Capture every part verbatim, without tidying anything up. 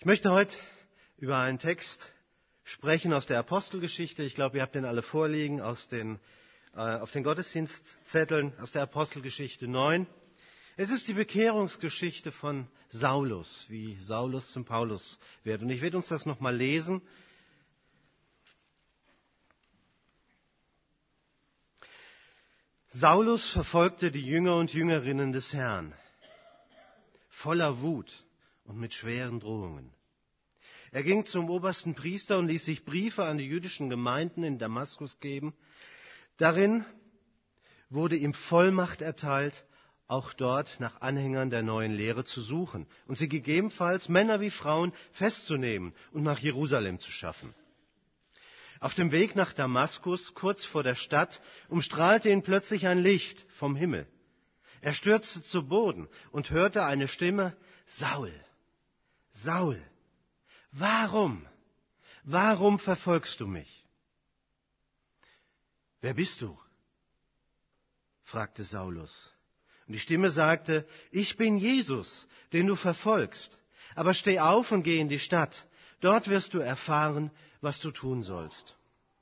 Ich möchte heute über einen Text sprechen aus der Apostelgeschichte. Ich glaube, ihr habt den alle vorliegen aus den, äh, auf den Gottesdienstzetteln aus der Apostelgeschichte neun. Es ist die Bekehrungsgeschichte von Saulus, wie Saulus zum Paulus wird. Und ich werde uns das nochmal lesen. Saulus verfolgte die Jünger und Jüngerinnen des Herrn, voller Wut und mit schweren Drohungen. Er ging zum obersten Priester und ließ sich Briefe an die jüdischen Gemeinden in Damaskus geben. Darin wurde ihm Vollmacht erteilt, auch dort nach Anhängern der neuen Lehre zu suchen und sie gegebenenfalls, Männer wie Frauen, festzunehmen und nach Jerusalem zu schaffen. Auf dem Weg nach Damaskus, kurz vor der Stadt, umstrahlte ihn plötzlich ein Licht vom Himmel. Er stürzte zu Boden und hörte eine Stimme: Saul, Saul, warum, warum verfolgst du mich? Wer bist du? Fragte Saulus. Und die Stimme sagte: Ich bin Jesus, den du verfolgst. Aber steh auf und geh in die Stadt. Dort wirst du erfahren, was du tun sollst.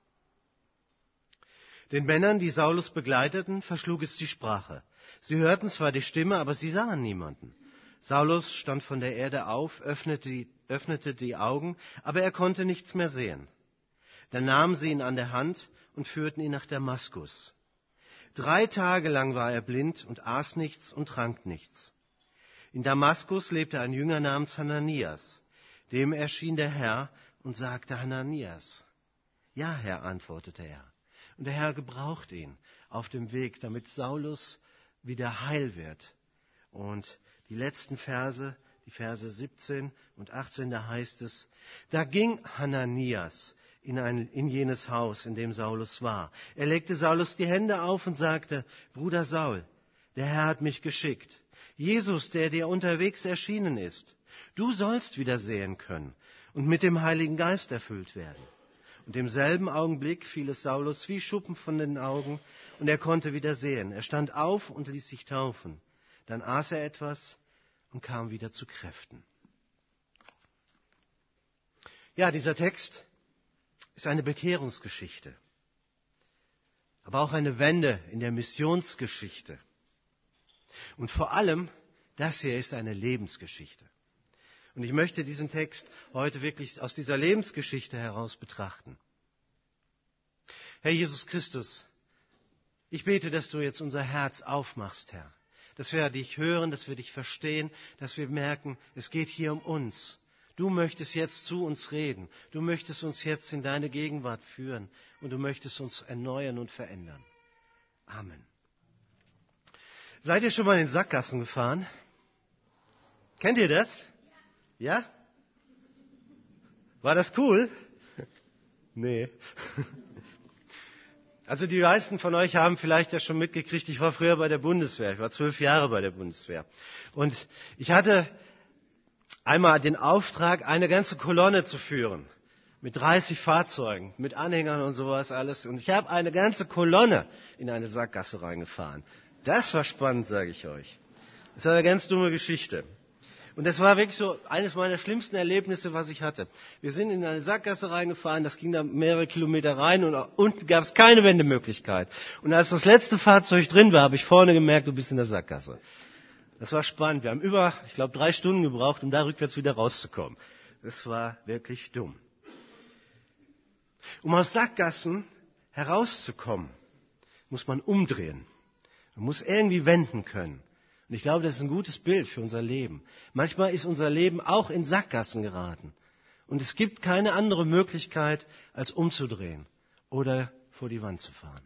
Den Männern, die Saulus begleiteten, verschlug es die Sprache. Sie hörten zwar die Stimme, aber sie sahen niemanden. Saulus stand von der Erde auf, öffnete die, öffnete die Augen, aber er konnte nichts mehr sehen. Dann nahmen sie ihn an der Hand und führten ihn nach Damaskus. Drei Tage lang war er blind und aß nichts und trank nichts. In Damaskus lebte ein Jünger namens Hananias. Dem erschien der Herr und sagte: Hananias. Ja, Herr, antwortete er. Und der Herr gebraucht ihn auf dem Weg, damit Saulus wieder heil wird. Und die letzten Verse, die Verse siebzehn und achtzehn, da heißt es: Da ging Hananias in, ein, in jenes Haus, in dem Saulus war. Er legte Saulus die Hände auf und sagte: Bruder Saul, der Herr hat mich geschickt. Jesus, der dir unterwegs erschienen ist. Du sollst wieder sehen können und mit dem Heiligen Geist erfüllt werden. Und im selben Augenblick fiel es Saulus wie Schuppen von den Augen und er konnte wieder sehen. Er stand auf und ließ sich taufen. Dann aß er etwas und kam wieder zu Kräften. Ja, dieser Text ist eine Bekehrungsgeschichte, aber auch eine Wende in der Missionsgeschichte. Und vor allem, das hier ist eine Lebensgeschichte. Und ich möchte diesen Text heute wirklich aus dieser Lebensgeschichte heraus betrachten. Herr Jesus Christus, ich bete, dass du jetzt unser Herz aufmachst, Herr. Dass wir dich hören, dass wir dich verstehen, dass wir merken, es geht hier um uns. Du möchtest jetzt zu uns reden. Du möchtest uns jetzt in deine Gegenwart führen und du möchtest uns erneuern und verändern. Amen. Seid ihr schon mal in Sackgassen gefahren? Kennt ihr das? Ja? War das cool? Nee. Also die meisten von euch haben vielleicht ja schon mitgekriegt, ich war früher bei der Bundeswehr. Ich war zwölf Jahre bei der Bundeswehr. Und ich hatte einmal den Auftrag, eine ganze Kolonne zu führen. Mit dreißig Fahrzeugen, mit Anhängern und sowas alles. Und ich habe eine ganze Kolonne in eine Sackgasse reingefahren. Das war spannend, sage ich euch. Das war eine ganz dumme Geschichte. Und das war wirklich so eines meiner schlimmsten Erlebnisse, was ich hatte. Wir sind in eine Sackgasse reingefahren, das ging da mehrere Kilometer rein und unten gab es keine Wendemöglichkeit. Und als das letzte Fahrzeug drin war, habe ich vorne gemerkt, du bist in der Sackgasse. Das war spannend. Wir haben über, ich glaube, drei Stunden gebraucht, um da rückwärts wieder rauszukommen. Das war wirklich dumm. Um aus Sackgassen herauszukommen, muss man umdrehen. Man muss irgendwie wenden können. Und ich glaube, das ist ein gutes Bild für unser Leben. Manchmal ist unser Leben auch in Sackgassen geraten. Und es gibt keine andere Möglichkeit, als umzudrehen oder vor die Wand zu fahren.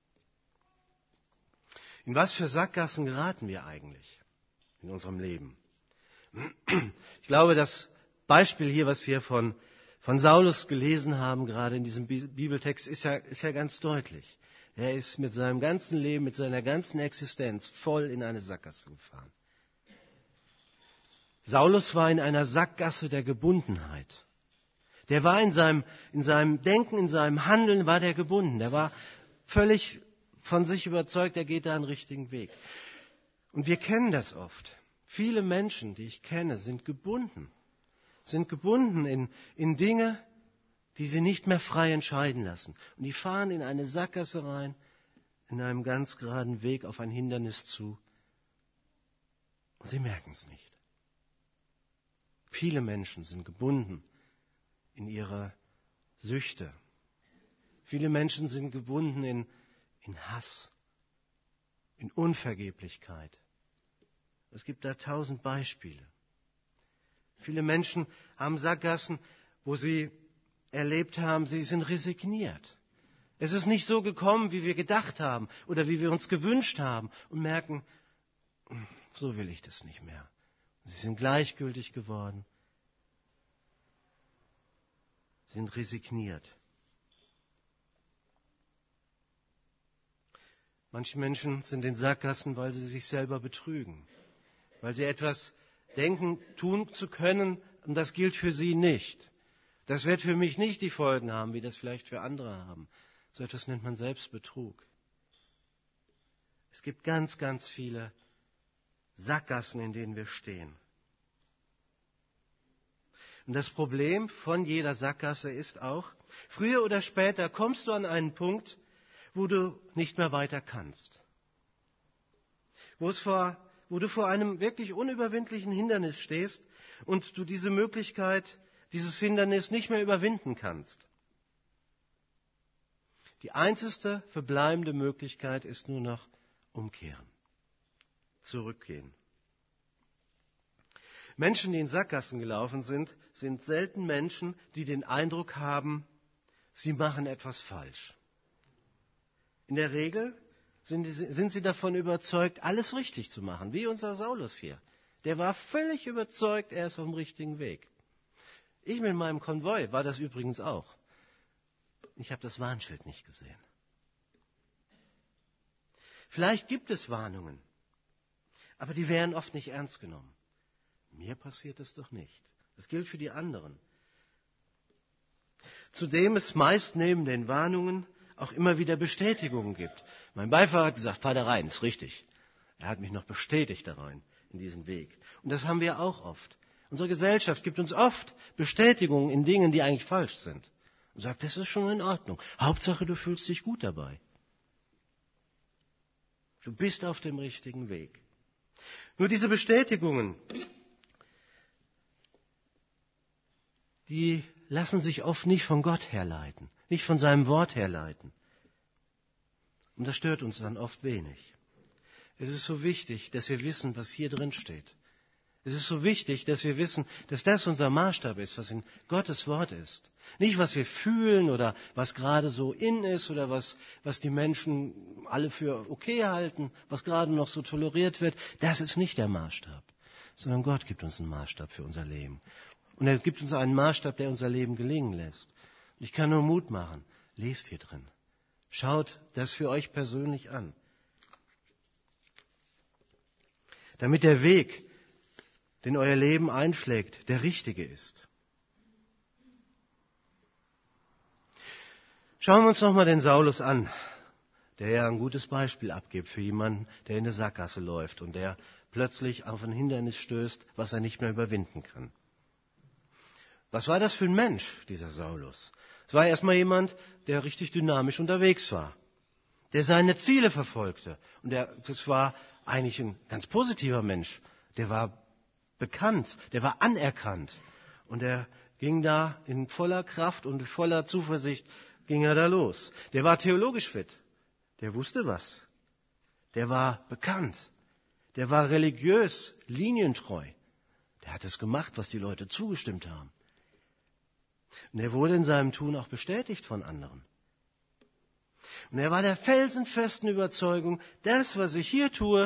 In was für Sackgassen geraten wir eigentlich in unserem Leben? Ich glaube, das Beispiel hier, was wir von, von Saulus gelesen haben, gerade in diesem Bibeltext, ist ja, ist ja ganz deutlich. Er ist mit seinem ganzen Leben, mit seiner ganzen Existenz voll in eine Sackgasse gefahren. Saulus war in einer Sackgasse der Gebundenheit. Der war in seinem, in seinem Denken, in seinem Handeln war der gebunden. Der war völlig von sich überzeugt, er geht da einen richtigen Weg. Und wir kennen das oft. Viele Menschen, die ich kenne, sind gebunden. sind gebunden in, in Dinge, die sie nicht mehr frei entscheiden lassen. Und die fahren in eine Sackgasse rein, in einem ganz geraden Weg auf ein Hindernis zu. Und sie merken es nicht. Viele Menschen sind gebunden in ihre Süchte. Viele Menschen sind gebunden in, in Hass, in Unvergeblichkeit. Es gibt da tausend Beispiele. Viele Menschen haben Sackgassen, wo sie erlebt haben, sie sind resigniert. Es ist nicht so gekommen, wie wir gedacht haben oder wie wir uns gewünscht haben und merken, so will ich das nicht mehr. Sie sind gleichgültig geworden, sind resigniert. Manche Menschen sind in Sackgassen, weil sie sich selber betrügen, weil sie etwas denken, tun zu können, und das gilt für sie nicht. Das wird für mich nicht die Folgen haben, wie das vielleicht für andere haben. So etwas nennt man Selbstbetrug. Es gibt ganz, ganz viele Sackgassen, in denen wir stehen. Und das Problem von jeder Sackgasse ist auch, früher oder später kommst du an einen Punkt, wo du nicht mehr weiter kannst. Wo, es vor, wo du vor einem wirklich unüberwindlichen Hindernis stehst und du diese Möglichkeit, dieses Hindernis nicht mehr überwinden kannst. Die einzigste verbleibende Möglichkeit ist nur noch umkehren, zurückgehen. Menschen, die in Sackgassen gelaufen sind, sind selten Menschen, die den Eindruck haben, sie machen etwas falsch. In der Regel sind, sind sie davon überzeugt, alles richtig zu machen, wie unser Saulus hier. Der war völlig überzeugt, er ist auf dem richtigen Weg. Ich mit meinem Konvoi war das übrigens auch. Ich habe das Warnschild nicht gesehen. Vielleicht gibt es Warnungen, aber die werden oft nicht ernst genommen. Mir passiert es doch nicht. Das gilt für die anderen. Zudem es meist neben den Warnungen auch immer wieder Bestätigungen gibt. Mein Beifahrer hat gesagt, fahr da rein, ist richtig. Er hat mich noch bestätigt da rein, in diesen Weg. Und das haben wir auch oft. Unsere Gesellschaft gibt uns oft Bestätigungen in Dingen, die eigentlich falsch sind. Und sagt, das ist schon in Ordnung. Hauptsache, du fühlst dich gut dabei. Du bist auf dem richtigen Weg. Nur diese Bestätigungen, die lassen sich oft nicht von Gott herleiten, nicht von seinem Wort herleiten. Und das stört uns dann oft wenig. Es ist so wichtig, dass wir wissen, was hier drin steht. Es ist so wichtig, dass wir wissen, dass das unser Maßstab ist, was in Gottes Wort ist. Nicht, was wir fühlen oder was gerade so in ist oder was, was die Menschen alle für okay halten, was gerade noch so toleriert wird. Das ist nicht der Maßstab, sondern Gott gibt uns einen Maßstab für unser Leben. Und er gibt uns einen Maßstab, der unser Leben gelingen lässt. Und ich kann nur Mut machen. Lest hier drin. Schaut das für euch persönlich an. Damit der Weg, den euer Leben einschlägt, der richtige ist. Schauen wir uns nochmal den Saulus an, der ja ein gutes Beispiel abgibt für jemanden, der in der Sackgasse läuft und der plötzlich auf ein Hindernis stößt, was er nicht mehr überwinden kann. Was war das für ein Mensch, dieser Saulus? Es war erstmal jemand, der richtig dynamisch unterwegs war, der seine Ziele verfolgte. Und der, das war eigentlich ein ganz positiver Mensch. Der war bekannt, der war anerkannt. Und er ging da in voller Kraft und voller Zuversicht, ging er da los. Der war theologisch fit, der wusste was. Der war bekannt, der war religiös, linientreu. Der hat es gemacht, was die Leute zugestimmt haben. Und er wurde in seinem Tun auch bestätigt von anderen. Und er war der felsenfesten Überzeugung, das, was ich hier tue,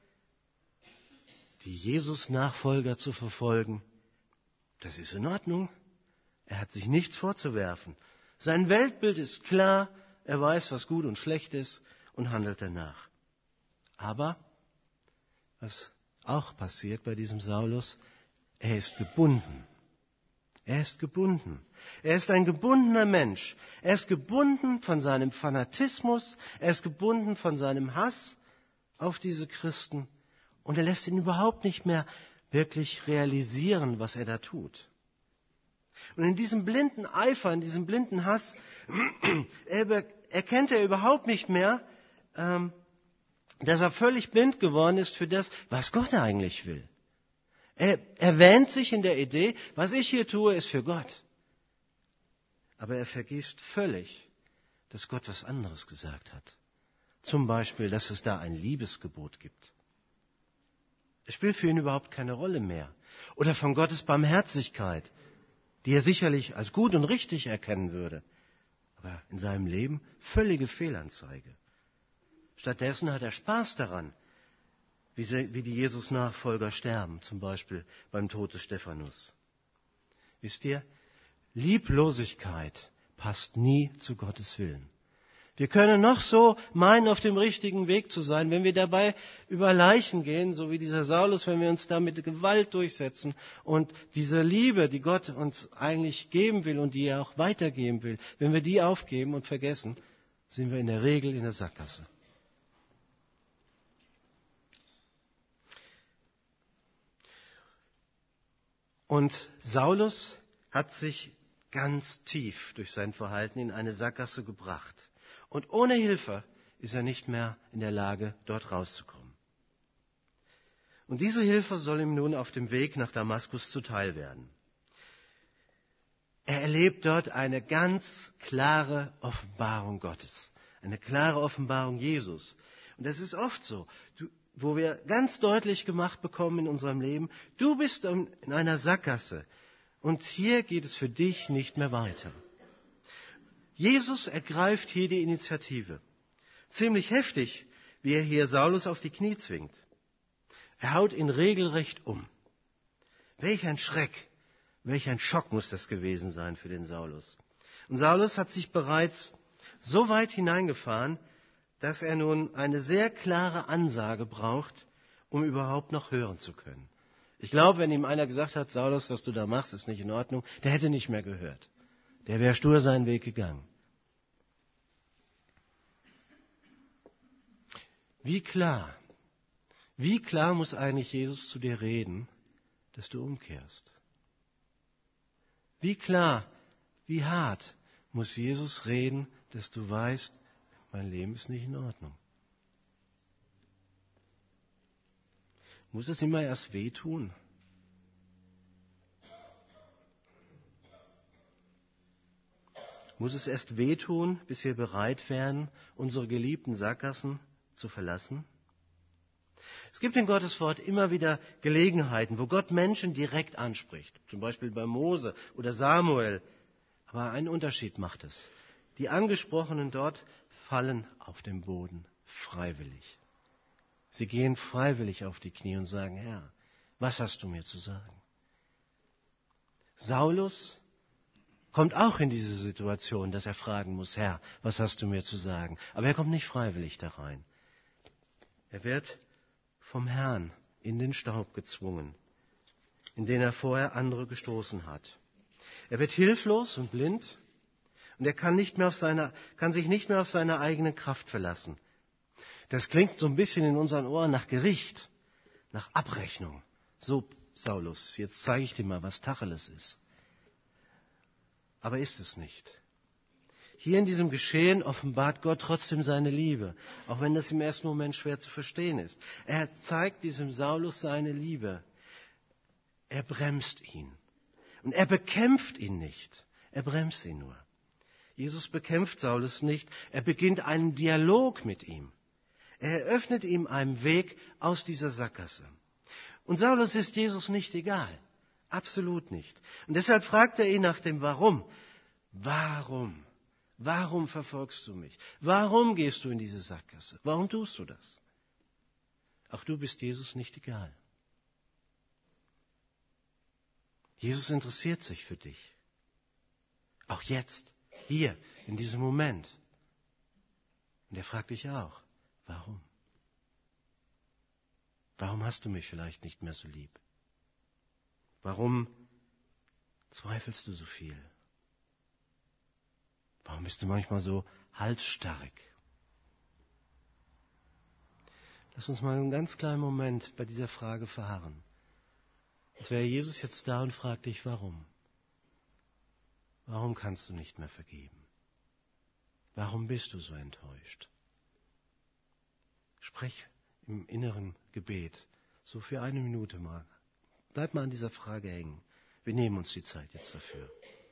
die Jesus-Nachfolger zu verfolgen, das ist in Ordnung. Er hat sich nichts vorzuwerfen. Sein Weltbild ist klar, er weiß, was gut und schlecht ist und handelt danach. Aber, was auch passiert bei diesem Saulus, er ist gebunden. Er ist gebunden. Er ist ein gebundener Mensch. Er ist gebunden von seinem Fanatismus. Er ist gebunden von seinem Hass auf diese Christen. Und er lässt ihn überhaupt nicht mehr wirklich realisieren, was er da tut. Und in diesem blinden Eifer, in diesem blinden Hass, erkennt er überhaupt nicht mehr, ähm, dass er völlig blind geworden ist für das, was Gott eigentlich will. Er, er wähnt sich in der Idee, was ich hier tue, ist für Gott. Aber er vergisst völlig, dass Gott was anderes gesagt hat. Zum Beispiel, dass es da ein Liebesgebot gibt. Es spielt für ihn überhaupt keine Rolle mehr. Oder von Gottes Barmherzigkeit, die er sicherlich als gut und richtig erkennen würde. Aber in seinem Leben völlige Fehlanzeige. Stattdessen hat er Spaß daran, wie, sie, wie die Jesus-Nachfolger sterben, zum Beispiel beim Tod des Stephanus. Wisst ihr, Lieblosigkeit passt nie zu Gottes Willen. Wir können noch so meinen, auf dem richtigen Weg zu sein, wenn wir dabei über Leichen gehen, so wie dieser Saulus, wenn wir uns da mit Gewalt durchsetzen und diese Liebe, die Gott uns eigentlich geben will und die er auch weitergeben will, wenn wir die aufgeben und vergessen, sind wir in der Regel in der Sackgasse. Und Saulus hat sich ganz tief durch sein Verhalten in eine Sackgasse gebracht. Und ohne Hilfe ist er nicht mehr in der Lage, dort rauszukommen. Und diese Hilfe soll ihm nun auf dem Weg nach Damaskus zuteil werden. Er erlebt dort eine ganz klare Offenbarung Gottes, eine klare Offenbarung Jesus. Und das ist oft so, du, wo wir ganz deutlich gemacht bekommen in unserem Leben, du bist in einer Sackgasse und hier geht es für dich nicht mehr weiter. Jesus ergreift hier die Initiative. Ziemlich heftig, wie er hier Saulus auf die Knie zwingt. Er haut ihn regelrecht um. Welch ein Schreck, welch ein Schock muss das gewesen sein für den Saulus. Und Saulus hat sich bereits so weit hineingefahren, dass er nun eine sehr klare Ansage braucht, um überhaupt noch hören zu können. Ich glaube, wenn ihm einer gesagt hat, Saulus, was du da machst, ist nicht in Ordnung, der hätte nicht mehr gehört. Der wäre stur seinen Weg gegangen. Wie klar, wie klar muss eigentlich Jesus zu dir reden, dass du umkehrst? Wie klar, wie hart muss Jesus reden, dass du weißt, mein Leben ist nicht in Ordnung? Muss es immer erst wehtun? Muss es erst wehtun, bis wir bereit wären, unsere geliebten Sackgassen zu verlassen? Es gibt in Gottes Wort immer wieder Gelegenheiten, wo Gott Menschen direkt anspricht. Zum Beispiel bei Mose oder Samuel. Aber einen Unterschied macht es. Die Angesprochenen dort fallen auf den Boden freiwillig. Sie gehen freiwillig auf die Knie und sagen, Herr, was hast du mir zu sagen? Saulus kommt auch in diese Situation, dass er fragen muss, Herr, was hast du mir zu sagen? Aber er kommt nicht freiwillig da rein. Er wird vom Herrn in den Staub gezwungen, in den er vorher andere gestoßen hat. Er wird hilflos und blind und er kann, nicht mehr auf seine, kann sich nicht mehr auf seine eigene Kraft verlassen. Das klingt so ein bisschen in unseren Ohren nach Gericht, nach Abrechnung. So, Saulus, jetzt zeige ich dir mal, was Tacheles ist. Aber ist es nicht. Hier in diesem Geschehen offenbart Gott trotzdem seine Liebe, auch wenn das im ersten Moment schwer zu verstehen ist. Er zeigt diesem Saulus seine Liebe. Er bremst ihn. Und er bekämpft ihn nicht. Er bremst ihn nur. Jesus bekämpft Saulus nicht. Er beginnt einen Dialog mit ihm. Er eröffnet ihm einen Weg aus dieser Sackgasse. Und Saulus ist Jesus nicht egal. Absolut nicht. Und deshalb fragt er ihn nach dem Warum. Warum? Warum verfolgst du mich? Warum gehst du in diese Sackgasse? Warum tust du das? Auch du bist Jesus nicht egal. Jesus interessiert sich für dich. Auch jetzt, hier, in diesem Moment. Und er fragt dich auch, warum? Warum hast du mich vielleicht nicht mehr so lieb? Warum zweifelst du so viel? Warum bist du manchmal so halsstarrig? Lass uns mal einen ganz kleinen Moment bei dieser Frage verharren. Als wäre Jesus jetzt da und fragt dich, warum? Warum kannst du nicht mehr vergeben? Warum bist du so enttäuscht? Sprech im inneren Gebet, so für eine Minute mal. Bleib mal an dieser Frage hängen. Wir nehmen uns die Zeit jetzt dafür.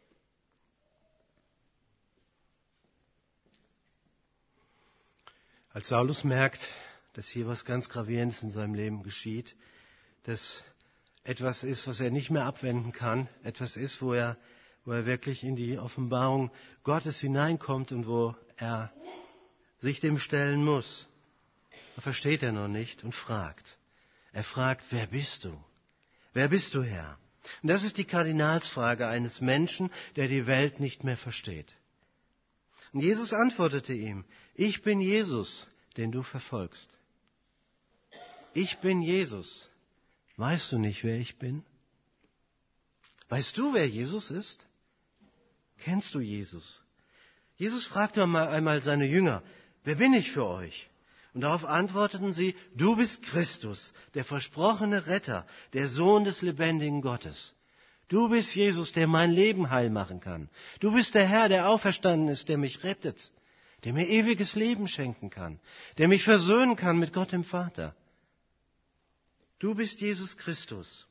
Als Saulus merkt, dass hier was ganz Gravierendes in seinem Leben geschieht, dass etwas ist, was er nicht mehr abwenden kann, etwas ist, wo er, wo er wirklich in die Offenbarung Gottes hineinkommt und wo er sich dem stellen muss. Da versteht er noch nicht und fragt. Er fragt, wer bist du? Wer bist du, Herr? Und das ist die Kardinalsfrage eines Menschen, der die Welt nicht mehr versteht. Und Jesus antwortete ihm, ich bin Jesus, den du verfolgst. Ich bin Jesus. Weißt du nicht, wer ich bin? Weißt du, wer Jesus ist? Kennst du Jesus? Jesus fragte einmal seine Jünger, wer bin ich für euch? Und darauf antworteten sie, du bist Christus, der versprochene Retter, der Sohn des lebendigen Gottes. Du bist Jesus, der mein Leben heil machen kann. Du bist der Herr, der auferstanden ist, der mich rettet, der mir ewiges Leben schenken kann, der mich versöhnen kann mit Gott dem Vater. Du bist Jesus Christus.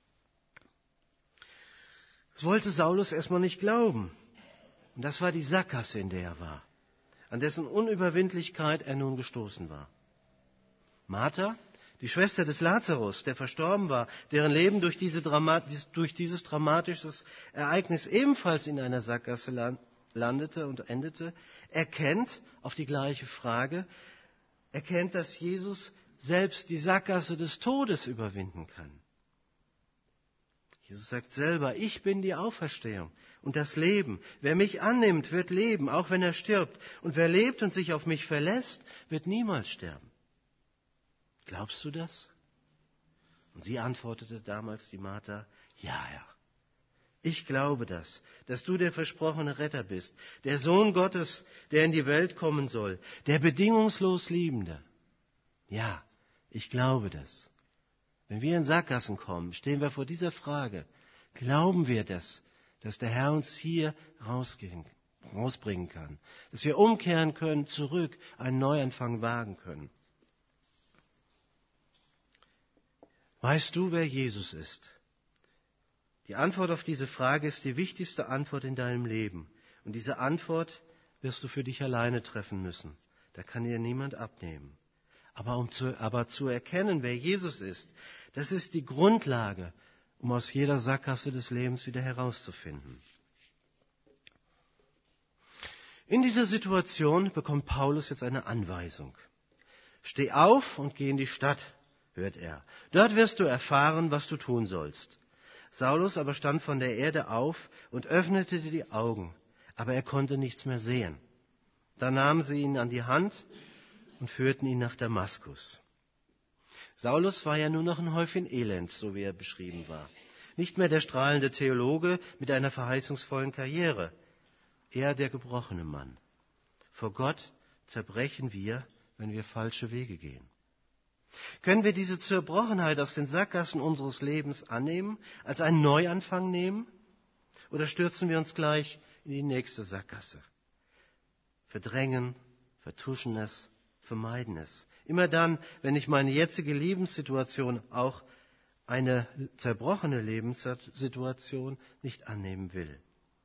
Das wollte Saulus erstmal nicht glauben. Und das war die Sackgasse, in der er war, an dessen Unüberwindlichkeit er nun gestoßen war. Martha, die Schwester des Lazarus, der verstorben war, deren Leben durch, diese Dramat- durch dieses dramatische Ereignis ebenfalls in einer Sackgasse landete und endete, erkennt auf die gleiche Frage, erkennt, dass Jesus selbst die Sackgasse des Todes überwinden kann. Jesus sagt selber, ich bin die Auferstehung und das Leben. Wer mich annimmt, wird leben, auch wenn er stirbt. Und wer lebt und sich auf mich verlässt, wird niemals sterben. Glaubst du das? Und sie antwortete damals, die Martha, ja, Herr. Ich glaube das, dass du der versprochene Retter bist, der Sohn Gottes, der in die Welt kommen soll, der bedingungslos Liebende. Ja, ich glaube das. Wenn wir in Sackgassen kommen, stehen wir vor dieser Frage. Glauben wir das, dass der Herr uns hier rausgehen, rausbringen kann? Dass wir umkehren können, zurück, einen Neuanfang wagen können? Weißt du, wer Jesus ist? Die Antwort auf diese Frage ist die wichtigste Antwort in deinem Leben. Und diese Antwort wirst du für dich alleine treffen müssen. Da kann dir niemand abnehmen. Aber, um zu, aber zu erkennen, wer Jesus ist, das ist die Grundlage, um aus jeder Sackgasse des Lebens wieder herauszufinden. In dieser Situation bekommt Paulus jetzt eine Anweisung. Steh auf und geh in die Stadt, hört er. Dort wirst du erfahren, was du tun sollst. Saulus aber stand von der Erde auf und öffnete die Augen, aber er konnte nichts mehr sehen. Da nahmen sie ihn an die Hand und führten ihn nach Damaskus. Saulus war ja nur noch ein Häufchen Elend, so wie er beschrieben war. Nicht mehr der strahlende Theologe mit einer verheißungsvollen Karriere, eher der gebrochene Mann. Vor Gott zerbrechen wir, wenn wir falsche Wege gehen. Können wir diese Zerbrochenheit aus den Sackgassen unseres Lebens annehmen, als einen Neuanfang nehmen? Oder stürzen wir uns gleich in die nächste Sackgasse? Verdrängen, vertuschen es, vermeiden es. Immer dann, wenn ich meine jetzige Lebenssituation, auch eine zerbrochene Lebenssituation, nicht annehmen will.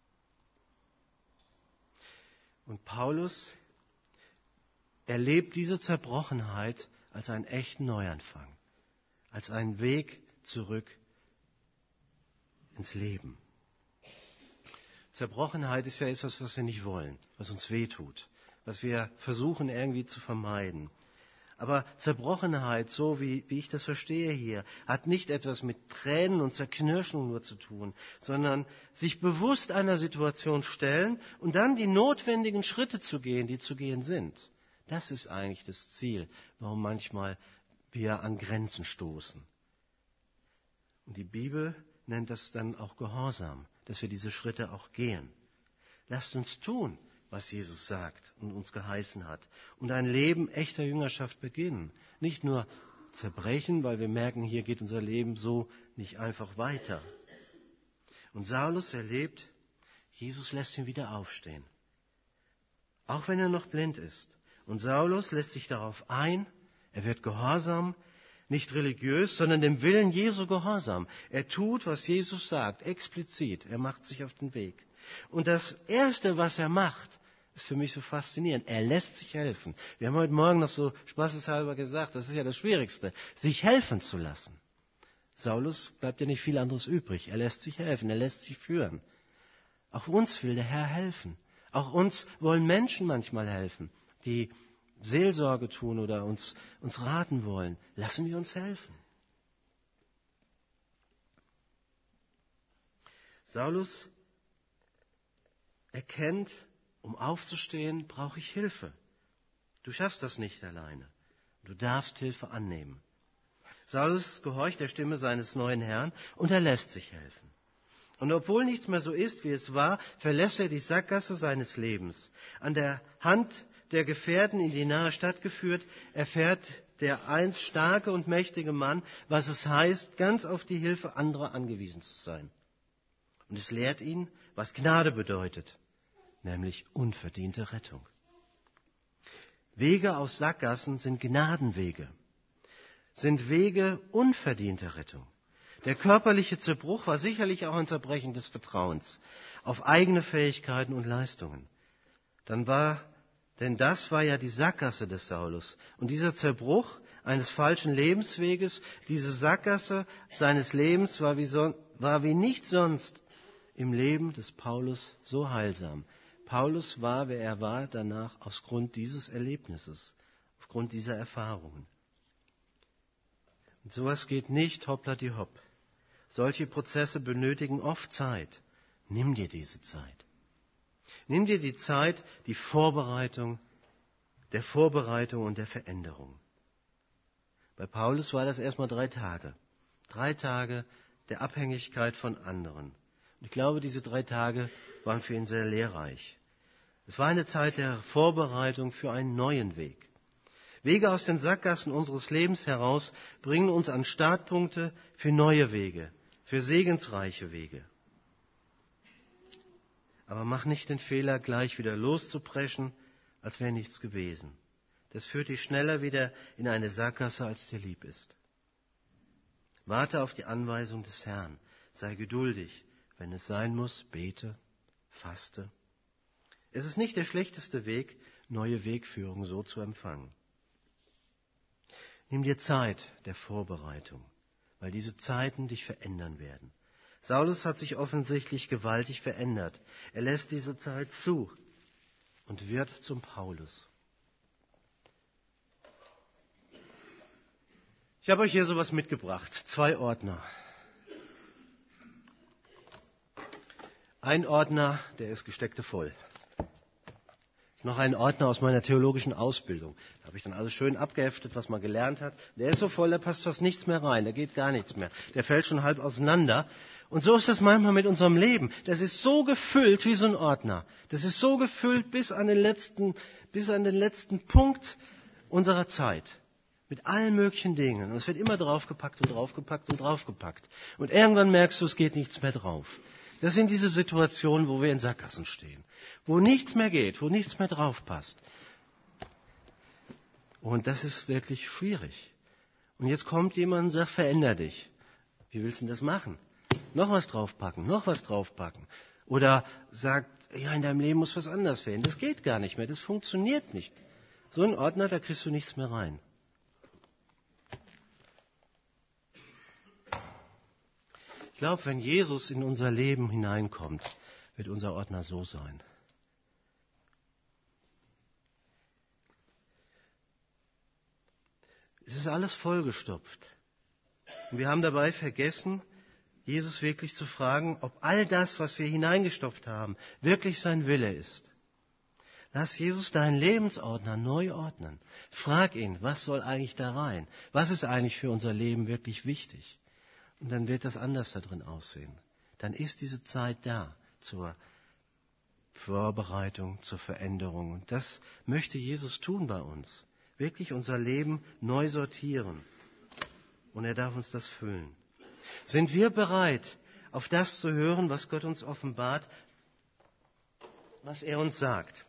Und Paulus erlebt diese Zerbrochenheit als einen echten Neuanfang, als einen Weg zurück ins Leben. Zerbrochenheit ist ja etwas, was wir nicht wollen, was uns wehtut, was wir versuchen irgendwie zu vermeiden. Aber Zerbrochenheit, so wie, wie ich das verstehe hier, hat nicht etwas mit Tränen und Zerknirschung nur zu tun, sondern sich bewusst einer Situation stellen und dann die notwendigen Schritte zu gehen, die zu gehen sind. Das ist eigentlich das Ziel, warum manchmal wir an Grenzen stoßen. Und die Bibel nennt das dann auch Gehorsam, dass wir diese Schritte auch gehen. Lasst uns tun, was Jesus sagt und uns geheißen hat, und ein Leben echter Jüngerschaft beginnen. Nicht nur zerbrechen, weil wir merken, hier geht unser Leben so nicht einfach weiter. Und Saulus erlebt Jesus lässt ihn wieder aufstehen, auch wenn er noch blind ist. Und Saulus lässt sich darauf ein, er wird gehorsam, nicht religiös, sondern dem Willen Jesu gehorsam. Er tut, was Jesus sagt, explizit. Er macht sich auf den Weg. Und das Erste, was er macht, ist für mich so faszinierend. Er lässt sich helfen. Wir haben heute Morgen noch so spaßeshalber gesagt, das ist ja das Schwierigste, sich helfen zu lassen. Saulus bleibt ja nicht viel anderes übrig. Er lässt sich helfen, er lässt sich führen. Auch uns will der Herr helfen. Auch uns wollen Menschen manchmal helfen, die Seelsorge tun oder uns, uns raten wollen. Lassen wir uns helfen. Saulus erkennt, um aufzustehen, brauche ich Hilfe. Du schaffst das nicht alleine. Du darfst Hilfe annehmen. Saulus gehorcht der Stimme seines neuen Herrn und er lässt sich helfen. Und obwohl nichts mehr so ist, wie es war, verlässt er die Sackgasse seines Lebens. An der Hand der Gefährten in die nahe Stadt geführt, erfährt der einst starke und mächtige Mann, was es heißt, ganz auf die Hilfe anderer angewiesen zu sein. Und es lehrt ihn, was Gnade bedeutet, nämlich unverdiente Rettung. Wege aus Sackgassen sind Gnadenwege, sind Wege unverdienter Rettung. Der körperliche Zerbruch war sicherlich auch ein Zerbrechen des Vertrauens auf eigene Fähigkeiten und Leistungen. Dann war, denn das war ja die Sackgasse des Saulus. Und dieser Zerbruch eines falschen Lebensweges, diese Sackgasse seines Lebens war wie, so, war wie nichts sonst im Leben des Paulus so heilsam. Paulus war, wer er war, danach aus Grund dieses Erlebnisses, aufgrund dieser Erfahrungen. Und sowas geht nicht hoppla die hopp. Solche Prozesse benötigen oft Zeit. Nimm dir diese Zeit. Nimm dir die Zeit, die Vorbereitung, der Vorbereitung und der Veränderung. Bei Paulus war das erstmal drei Tage. Drei Tage der Abhängigkeit von anderen. Und ich glaube, diese drei Tage waren für ihn sehr lehrreich. Es war eine Zeit der Vorbereitung für einen neuen Weg. Wege aus den Sackgassen unseres Lebens heraus bringen uns an Startpunkte für neue Wege, für segensreiche Wege. Aber mach nicht den Fehler, gleich wieder loszupreschen, als wäre nichts gewesen. Das führt dich schneller wieder in eine Sackgasse, als dir lieb ist. Warte auf die Anweisung des Herrn. Sei geduldig. Wenn es sein muss, bete, faste. Es ist nicht der schlechteste Weg, neue Wegführung so zu empfangen. Nimm dir Zeit der Vorbereitung, weil diese Zeiten dich verändern werden. Saulus hat sich offensichtlich gewaltig verändert. Er lässt diese Zeit zu und wird zum Paulus. Ich habe euch hier sowas mitgebracht. Zwei Ordner. Ein Ordner, der ist gesteckte voll. Noch ein Ordner aus meiner theologischen Ausbildung. Da habe ich dann alles schön abgeheftet, was man gelernt hat. Der ist so voll, da passt fast nichts mehr rein, da geht gar nichts mehr. Der fällt schon halb auseinander. Und so ist das manchmal mit unserem Leben. Das ist so gefüllt wie so ein Ordner. Das ist so gefüllt bis an den letzten, bis an den letzten Punkt unserer Zeit. Mit allen möglichen Dingen. Und es wird immer draufgepackt und draufgepackt und draufgepackt. Und irgendwann merkst du, es geht nichts mehr drauf. Das sind diese Situationen, wo wir in Sackgassen stehen, wo nichts mehr geht, wo nichts mehr drauf passt. Und das ist wirklich schwierig. Und jetzt kommt jemand und sagt, veränder dich. Wie willst du denn das machen? Noch was draufpacken, noch was draufpacken. Oder sagt, ja, in deinem Leben muss was anders werden. Das geht gar nicht mehr, das funktioniert nicht. So ein Ordner, da kriegst du nichts mehr rein. Ich glaube, wenn Jesus in unser Leben hineinkommt, wird unser Ordner so sein. Es ist alles vollgestopft. Und wir haben dabei vergessen, Jesus wirklich zu fragen, ob all das, was wir hineingestopft haben, wirklich sein Wille ist. Lass Jesus deinen Lebensordner neu ordnen. Frag ihn, was soll eigentlich da rein? Was ist eigentlich für unser Leben wirklich wichtig? Und dann wird das anders da drin aussehen. Dann ist diese Zeit da zur Vorbereitung, zur Veränderung. Und das möchte Jesus tun bei uns. Wirklich unser Leben neu sortieren. Und er darf uns das füllen. Sind wir bereit, auf das zu hören, was Gott uns offenbart, was er uns sagt.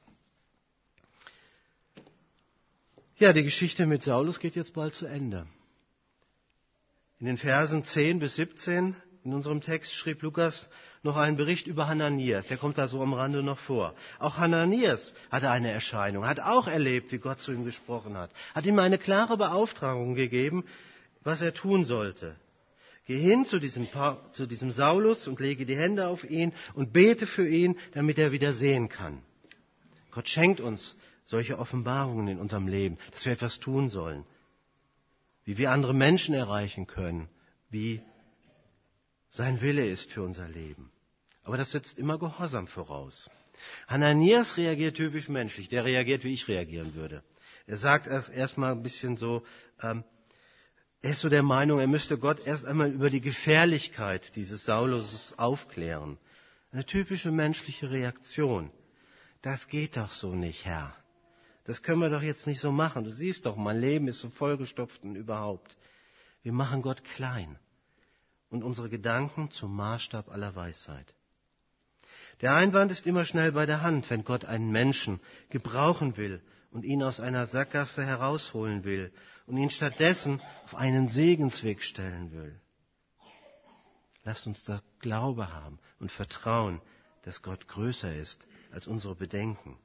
Ja, die Geschichte mit Saulus geht jetzt bald zu Ende. In den Versen zehn bis siebzehn in unserem Text schrieb Lukas noch einen Bericht über Hananias. Der kommt da so am Rande noch vor. Auch Hananias hatte eine Erscheinung, hat auch erlebt, wie Gott zu ihm gesprochen hat, hat ihm eine klare Beauftragung gegeben, was er tun sollte. Geh hin zu diesem, zu diesem Saulus und lege die Hände auf ihn und bete für ihn, damit er wieder sehen kann. Gott schenkt uns solche Offenbarungen in unserem Leben, dass wir etwas tun sollen, wie wir andere Menschen erreichen können, wie sein Wille ist für unser Leben. Aber das setzt immer Gehorsam voraus. Hananias reagiert typisch menschlich, der reagiert, wie ich reagieren würde. Er sagt erst erstmal ein bisschen so, ähm, er ist so der Meinung, er müsste Gott erst einmal über die Gefährlichkeit dieses Saulus aufklären. Eine typische menschliche Reaktion. Das geht doch so nicht, Herr. Das können wir doch jetzt nicht so machen. Du siehst doch, mein Leben ist so vollgestopft und überhaupt. Wir machen Gott klein und unsere Gedanken zum Maßstab aller Weisheit. Der Einwand ist immer schnell bei der Hand, wenn Gott einen Menschen gebrauchen will und ihn aus einer Sackgasse herausholen will und ihn stattdessen auf einen Segensweg stellen will. Lasst uns da Glaube haben und Vertrauen, dass Gott größer ist als unsere Bedenken.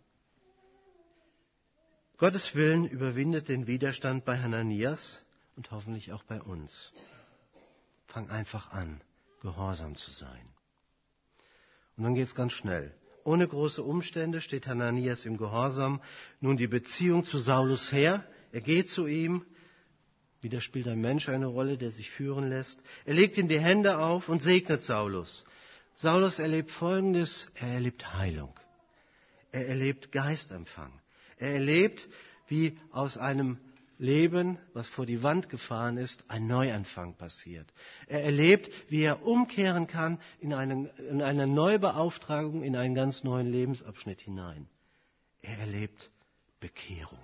Gottes Willen überwindet den Widerstand bei Hananias und hoffentlich auch bei uns. Fang einfach an, gehorsam zu sein. Und dann geht's ganz schnell. Ohne große Umstände steht Hananias im Gehorsam nun die Beziehung zu Saulus her. Er geht zu ihm. Wieder spielt ein Mensch eine Rolle, der sich führen lässt. Er legt ihm die Hände auf und segnet Saulus. Saulus erlebt Folgendes. Er erlebt Heilung. Er erlebt Geistempfang. Er erlebt, wie aus einem Leben, was vor die Wand gefahren ist, ein Neuanfang passiert. Er erlebt, wie er umkehren kann in, einen, in eine Neubeauftragung, in einen ganz neuen Lebensabschnitt hinein. Er erlebt Bekehrung.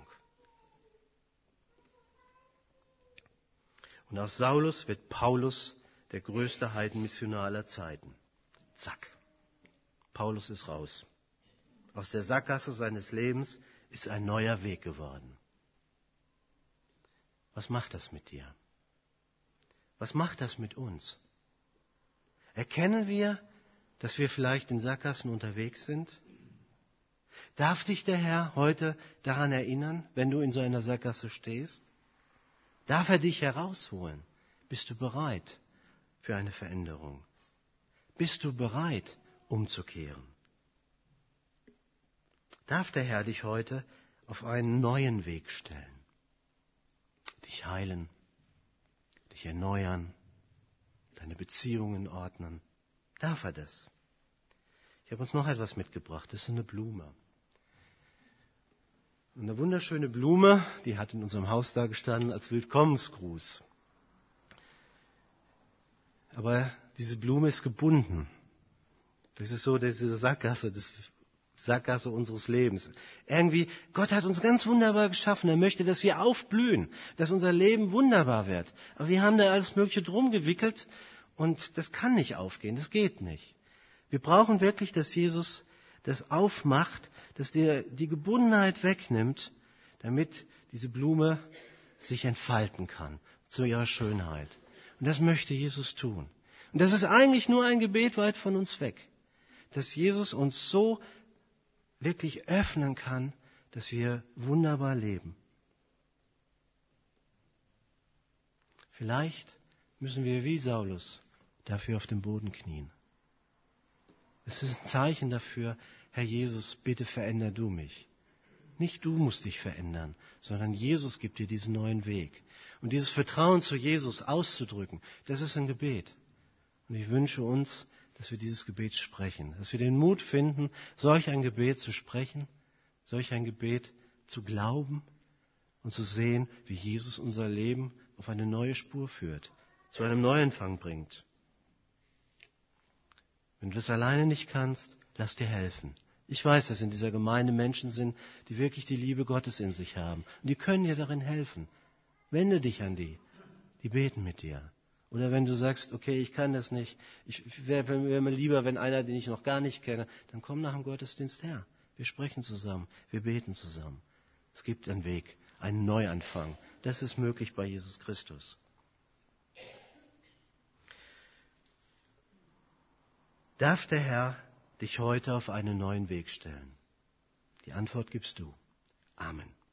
Und aus Saulus wird Paulus der größte Heidenmissionar aller Zeiten. Zack. Paulus ist raus. Aus der Sackgasse seines Lebens ist ein neuer Weg geworden. Was macht das mit dir? Was macht das mit uns? Erkennen wir, dass wir vielleicht in Sackgassen unterwegs sind? Darf dich der Herr heute daran erinnern, wenn du in so einer Sackgasse stehst? Darf er dich herausholen? Bist du bereit für eine Veränderung? Bist du bereit, umzukehren? Darf der Herr dich heute auf einen neuen Weg stellen? Dich heilen, dich erneuern, deine Beziehungen ordnen. Darf er das? Ich habe uns noch etwas mitgebracht. Das ist eine Blume. Eine wunderschöne Blume, die hat in unserem Haus da gestanden als Willkommensgruß. Aber diese Blume ist gebunden. Das ist so diese Sackgasse, das Sackgasse unseres Lebens. Irgendwie, Gott hat uns ganz wunderbar geschaffen. Er möchte, dass wir aufblühen, dass unser Leben wunderbar wird. Aber wir haben da alles Mögliche drum gewickelt und das kann nicht aufgehen, das geht nicht. Wir brauchen wirklich, dass Jesus das aufmacht, dass der die Gebundenheit wegnimmt, damit diese Blume sich entfalten kann zu ihrer Schönheit. Und das möchte Jesus tun. Und das ist eigentlich nur ein Gebet weit von uns weg, dass Jesus uns so wirklich öffnen kann, dass wir wunderbar leben. Vielleicht müssen wir wie Saulus dafür auf dem Boden knien. Es ist ein Zeichen dafür, Herr Jesus, bitte veränder du mich. Nicht du musst dich verändern, sondern Jesus gibt dir diesen neuen Weg. Und dieses Vertrauen zu Jesus auszudrücken, das ist ein Gebet. Und ich wünsche uns, dass wir dieses Gebet sprechen, dass wir den Mut finden, solch ein Gebet zu sprechen, solch ein Gebet zu glauben und zu sehen, wie Jesus unser Leben auf eine neue Spur führt, zu einem Neuanfang bringt. Wenn du das alleine nicht kannst, lass dir helfen. Ich weiß, dass in dieser Gemeinde Menschen sind, die wirklich die Liebe Gottes in sich haben. Und die können dir darin helfen. Wende dich an die. Die beten mit dir. Oder wenn du sagst, okay, ich kann das nicht, ich wäre wär mir lieber, wenn einer, den ich noch gar nicht kenne, dann komm nach dem Gottesdienst her. Wir sprechen zusammen, wir beten zusammen. Es gibt einen Weg, einen Neuanfang. Das ist möglich bei Jesus Christus. Darf der Herr dich heute auf einen neuen Weg stellen? Die Antwort gibst du. Amen.